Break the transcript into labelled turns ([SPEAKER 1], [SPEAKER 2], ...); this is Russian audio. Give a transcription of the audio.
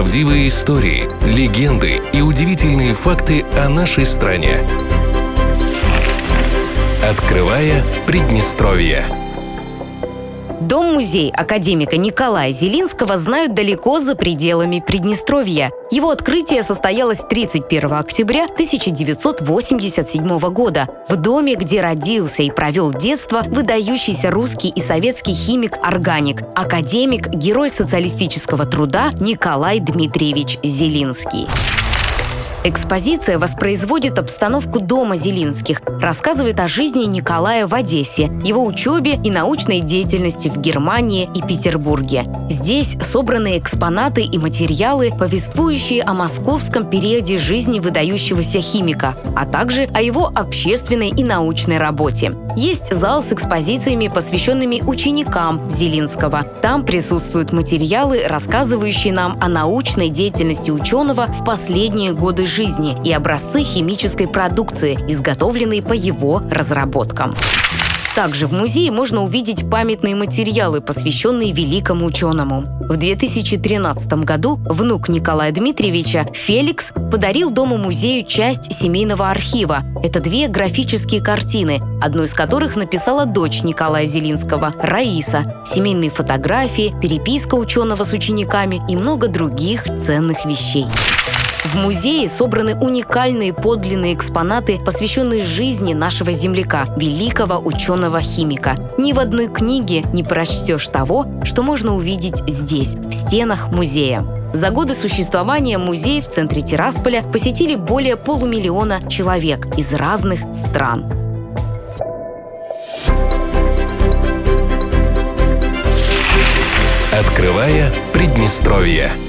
[SPEAKER 1] Правдивые истории, легенды и удивительные факты о нашей стране. Открывая Приднестровье.
[SPEAKER 2] Дом-музей академика Николая Зелинского знают далеко за пределами Приднестровья. Его открытие состоялось 31 октября 1987 года в доме, где родился и провел детство выдающийся русский и советский химик-органик, академик, герой социалистического труда Николай Дмитриевич Зелинский. Экспозиция воспроизводит обстановку дома Зелинских, рассказывает о жизни Николая в Одессе, его учебе и научной деятельности в Германии и Петербурге. Здесь собраны экспонаты и материалы, повествующие о московском периоде жизни выдающегося химика, а также о его общественной и научной работе. Есть зал с экспозициями, посвященными ученикам Зелинского. Там присутствуют материалы, рассказывающие нам о научной деятельности ученого в последние годы жизни и образцы химической продукции, изготовленные по его разработкам. Также в музее можно увидеть памятные материалы, посвященные великому ученому. В 2013 году внук Николая Дмитриевича Феликс подарил Дому-музею часть семейного архива. Это 2 графические картины, одну из которых написала дочь Николая Зелинского, Раиса, семейные фотографии, переписка ученого с учениками и много других ценных вещей. В музее собраны уникальные подлинные экспонаты, посвященные жизни нашего земляка, великого ученого-химика. Ни в одной книге не прочтешь того, что можно увидеть здесь, в стенах музея. За годы существования музей в центре Тирасполя посетили более 500 000 человек из разных стран.
[SPEAKER 1] Открывая Приднестровье.